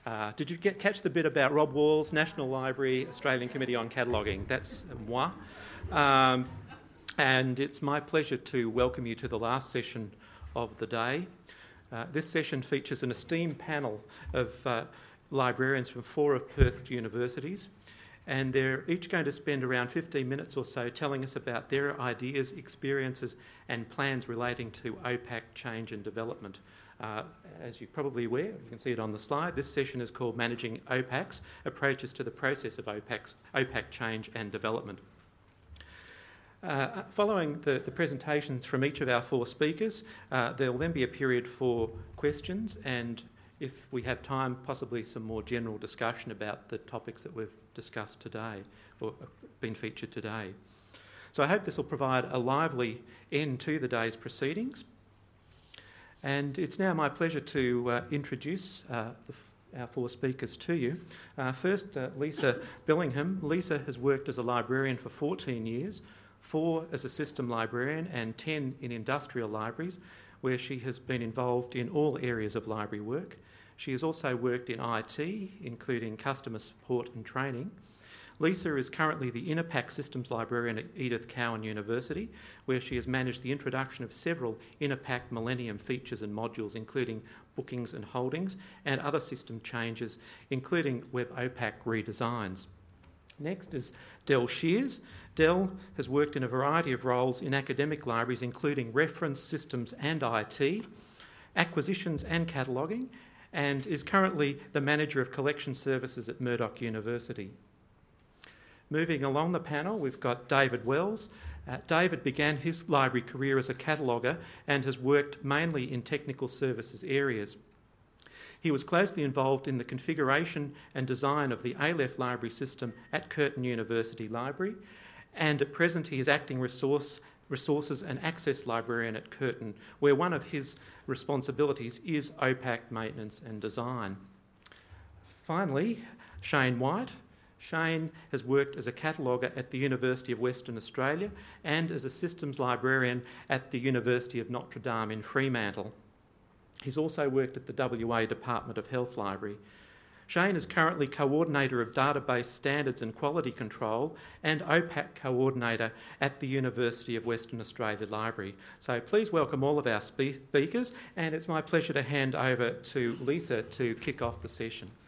Did you catch the bit about Rob Walls, National Library, Australian Committee on Cataloguing? That's moi. And it's my pleasure to welcome you to the last session of the day. This session features an esteemed panel of librarians from 4 of Perth's universities, and they're each going to spend around 15 minutes or so telling us about their ideas, experiences and plans relating to OPAC change and development. As you're probably aware, you can see it on the slide, this session is called Managing OPACs, Approaches to the Process of OPAC Change and Development. Following the presentations from each of our 4 speakers, there will then be a period for questions and, if we have time, possibly some more general discussion about the topics that we've discussed today or been featured today. So I hope this will provide a lively end to the day's proceedings. And it's now my pleasure to introduce our 4 speakers to you. First, Lisa Bellingham. Lisa has worked as a librarian for 14 years, 4 as a system librarian and 10 in industrial libraries, where she has been involved in all areas of library work. She has also worked in IT, including customer support and training. Lisa is currently the InnoPack Systems Librarian at Edith Cowan University, where she has managed the introduction of several InnoPack Millennium features and modules, including bookings and holdings, and other system changes, including Web OPAC redesigns. Next is Del Shears. Del has worked in a variety of roles in academic libraries, including reference systems and IT, acquisitions and cataloguing, and is currently the Manager of Collection Services at Murdoch University. Moving along the panel, we've got David Wells. David began his library career as a cataloguer and has worked mainly in technical services areas. He was closely involved in the configuration and design of the ALEF library system at Curtin University Library, and at present he is acting resources and access librarian at Curtin, where one of his responsibilities is OPAC maintenance and design. Finally, Shane White. Shane has worked as a cataloguer at the University of Western Australia and as a systems librarian at the University of Notre Dame in Fremantle. He's also worked at the WA Department of Health Library. Shane is currently Coordinator of Database Standards and Quality Control and OPAC Coordinator at the University of Western Australia Library. So please welcome all of our speakers, and it's my pleasure to hand over to Lisa to kick off the session.